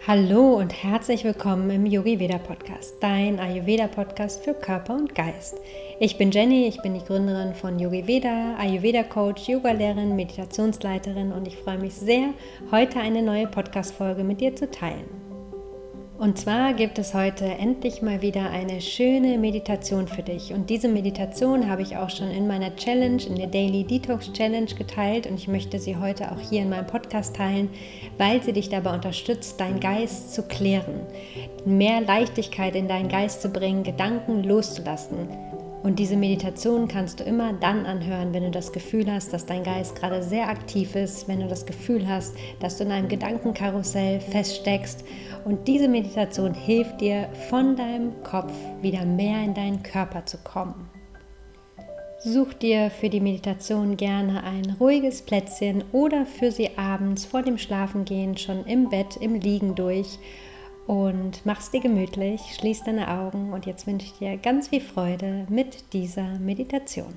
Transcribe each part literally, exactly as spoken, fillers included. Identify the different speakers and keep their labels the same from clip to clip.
Speaker 1: Hallo und herzlich willkommen im Yogi Veda Podcast, dein Ayurveda Podcast für Körper und Geist. Ich bin Jenny, ich bin die Gründerin von Yogi Veda, Ayurveda Coach, Yogalehrerin, Meditationsleiterin und ich freue mich sehr, heute eine neue Podcast-Folge mit dir zu teilen. Und zwar gibt es heute endlich mal wieder eine schöne Meditation für dich. Und diese Meditation habe ich auch schon in meiner Challenge, in der Daily Detox Challenge geteilt. Und ich möchte sie heute auch hier in meinem Podcast teilen, weil sie dich dabei unterstützt, deinen Geist zu klären, mehr Leichtigkeit in deinen Geist zu bringen, Gedanken loszulassen. Und diese Meditation kannst du immer dann anhören, wenn du das Gefühl hast, dass dein Geist gerade sehr aktiv ist, wenn du das Gefühl hast, dass du in einem Gedankenkarussell feststeckst. Und diese Meditation hilft dir, von deinem Kopf wieder mehr in deinen Körper zu kommen. Such dir für die Meditation gerne ein ruhiges Plätzchen oder für sie abends vor dem Schlafengehen schon im Bett, im Liegen durch. Und mach's dir gemütlich, schließ deine Augen und jetzt wünsche ich dir ganz viel Freude mit dieser Meditation.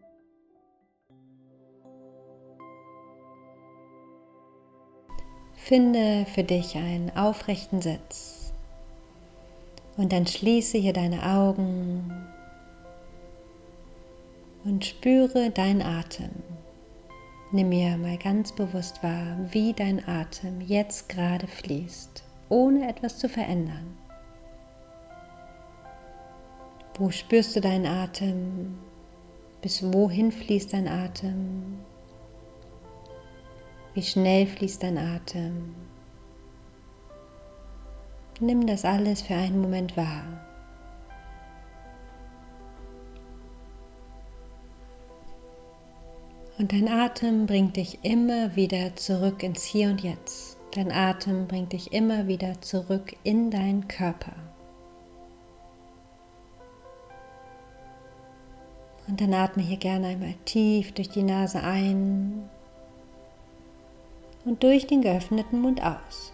Speaker 1: Finde für dich einen aufrechten Sitz und dann schließe hier deine Augen und spüre deinen Atem. Nimm mir mal ganz bewusst wahr, wie dein Atem jetzt gerade fließt, ohne etwas zu verändern. Wo spürst du deinen Atem? Bis wohin fließt dein Atem? Wie schnell fließt dein Atem? Nimm das alles für einen Moment wahr. Und dein Atem bringt dich immer wieder zurück ins Hier und Jetzt. Dein Atem bringt dich immer wieder zurück in deinen Körper. Und dann atme hier gerne einmal tief durch die Nase ein und durch den geöffneten Mund aus.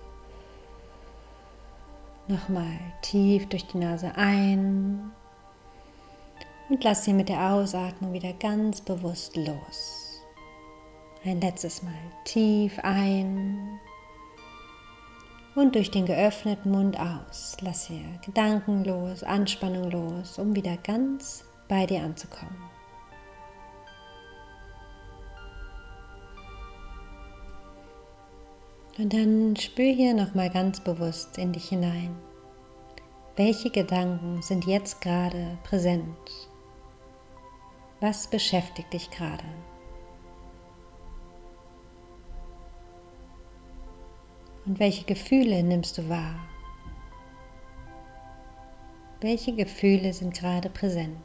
Speaker 1: Nochmal tief durch die Nase ein und lass sie mit der Ausatmung wieder ganz bewusst los. Ein letztes Mal tief ein und durch den geöffneten Mund aus. Lass hier Gedanken los, Anspannung los, um wieder ganz bei dir anzukommen. Und dann spür hier nochmal ganz bewusst in dich hinein. Welche Gedanken sind jetzt gerade präsent? Was beschäftigt dich gerade? Und welche Gefühle nimmst du wahr? Welche Gefühle sind gerade präsent?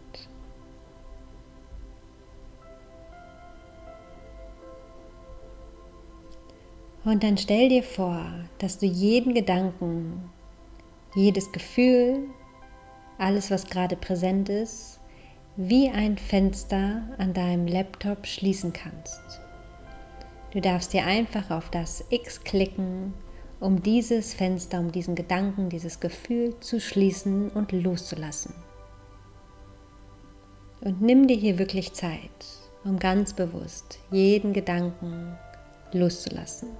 Speaker 1: Und dann stell dir vor, dass du jeden Gedanken, jedes Gefühl, alles, was gerade präsent ist, wie ein Fenster an deinem Laptop schließen kannst. Du darfst dir einfach auf das X klicken, um dieses Fenster, um diesen Gedanken, dieses Gefühl zu schließen und loszulassen. Und nimm dir hier wirklich Zeit, um ganz bewusst jeden Gedanken loszulassen.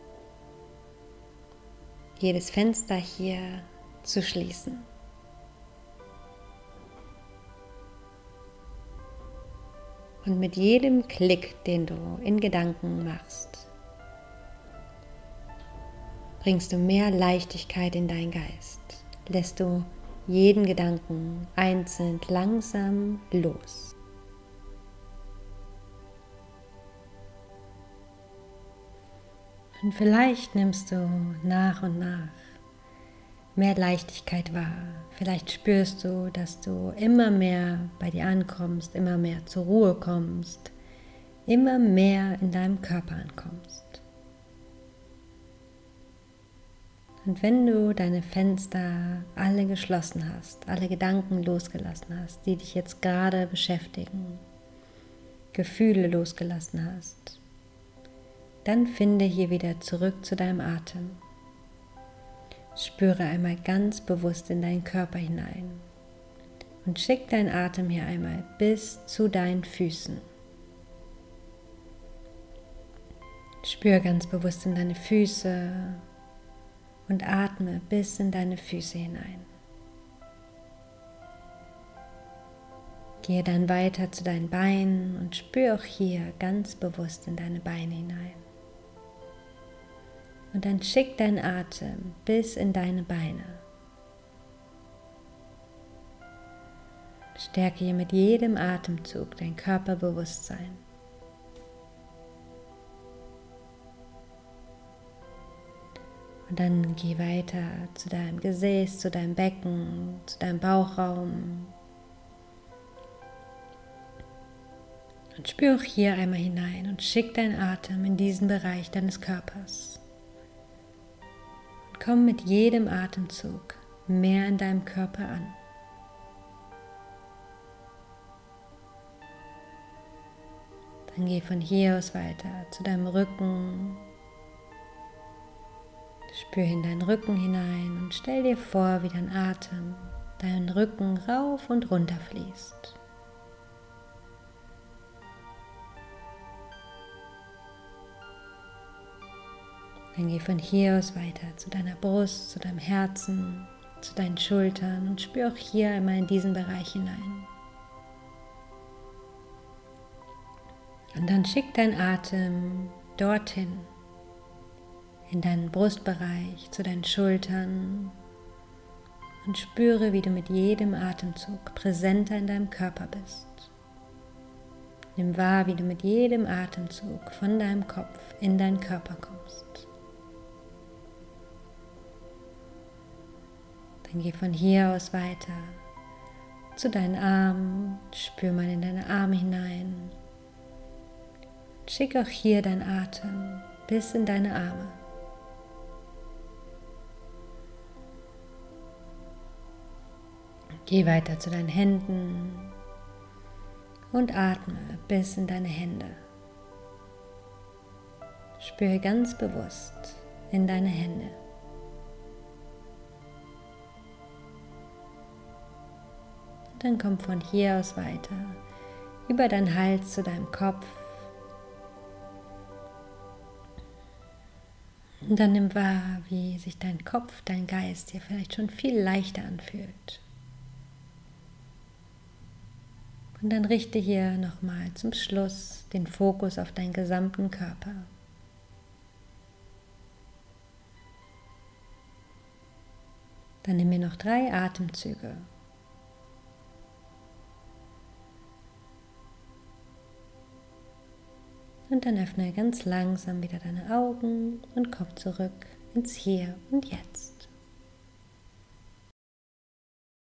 Speaker 1: Jedes Fenster hier zu schließen. Und mit jedem Klick, den du in Gedanken machst, bringst du mehr Leichtigkeit in deinen Geist. Lässt du jeden Gedanken einzeln langsam los. Und vielleicht nimmst du nach und nach mehr Leichtigkeit wahr. Vielleicht spürst du, dass du immer mehr bei dir ankommst, immer mehr zur Ruhe kommst, immer mehr in deinem Körper ankommst. Und wenn du deine Fenster alle geschlossen hast, alle Gedanken losgelassen hast, die dich jetzt gerade beschäftigen, Gefühle losgelassen hast, dann finde hier wieder zurück zu deinem Atem. Spüre einmal ganz bewusst in deinen Körper hinein und schick deinen Atem hier einmal bis zu deinen Füßen. Spür ganz bewusst in deine Füße, und atme bis in deine Füße hinein. Gehe dann weiter zu deinen Beinen und spüre auch hier ganz bewusst in deine Beine hinein. Und dann schick deinen Atem bis in deine Beine. Stärke hier mit jedem Atemzug dein Körperbewusstsein. Und dann geh weiter zu deinem Gesäß, zu deinem Becken, zu deinem Bauchraum. Und spür auch hier einmal hinein und schick deinen Atem in diesen Bereich deines Körpers. Und komm mit jedem Atemzug mehr in deinem Körper an. Dann geh von hier aus weiter zu deinem Rücken. Spür in deinen Rücken hinein und stell dir vor, wie dein Atem deinen Rücken rauf und runter fließt. Dann geh von hier aus weiter zu deiner Brust, zu deinem Herzen, zu deinen Schultern und spür auch hier einmal in diesen Bereich hinein. Und dann schick deinen Atem dorthin, in deinen Brustbereich, zu deinen Schultern und spüre, wie du mit jedem Atemzug präsenter in deinem Körper bist. Nimm wahr, wie du mit jedem Atemzug von deinem Kopf in deinen Körper kommst. Dann geh von hier aus weiter zu deinen Armen, spür mal in deine Arme hinein. Schick auch hier deinen Atem bis in deine Arme. Geh weiter zu deinen Händen und atme bis in deine Hände. Spüre ganz bewusst in deine Hände. Dann komm von hier aus weiter über deinen Hals zu deinem Kopf. Und dann nimm wahr, wie sich dein Kopf, dein Geist dir vielleicht schon viel leichter anfühlt. Und dann richte hier nochmal zum Schluss den Fokus auf deinen gesamten Körper. Dann nimm mir noch drei Atemzüge. Und dann öffne ganz langsam wieder deine Augen und komm zurück ins Hier und Jetzt.